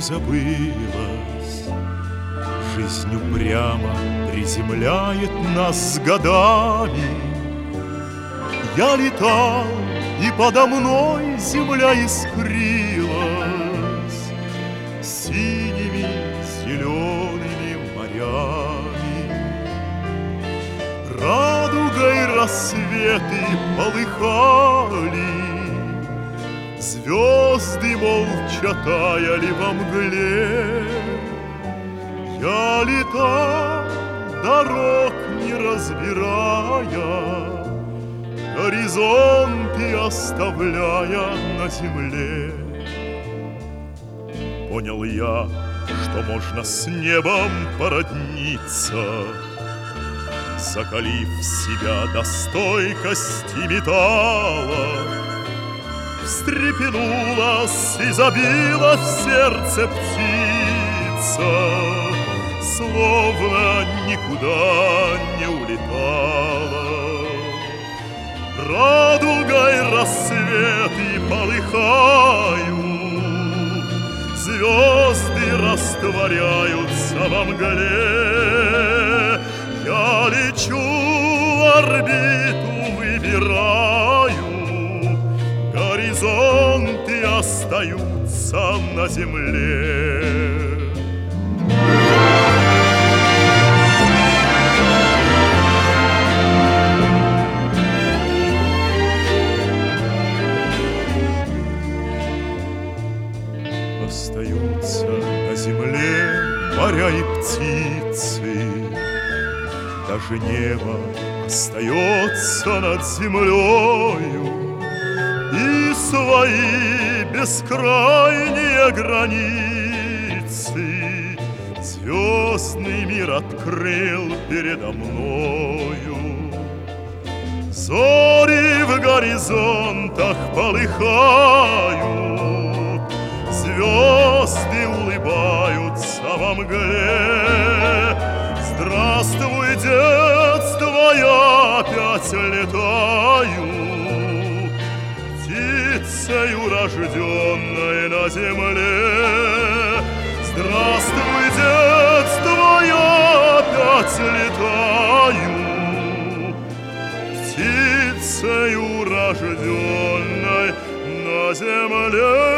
забылась. Жизнь упрямо приземляет нас с годами. Я летал, и подо мной земля искрилась синими, зелеными морями. Радугой рассветы полыхали, звезды молча таяли во мгле. Я летал, дорог не разбирая, горизонты оставляя на земле. Понял я, что можно с небом породниться, закалив себя до стойкости металла. Встрепенулась и забила в сердце птица, словно никуда не улетала. Радугой рассветы полыхают, звезды растворяются во мгле. Я лечу, орбиту выбираю, горизонты остаются на земле. Остаются на земле моря и птицы, даже небо остается над землею, и свои бескрайние границы звездный мир открыл передо мною. Зори в горизонтах полыхают, звезды улыбаются во мгле. Здравствуй, детство, я опять летаю, птицею, рожденной на земле. Здравствуй, детство, я опять летаю, птицею, рожденной на земле.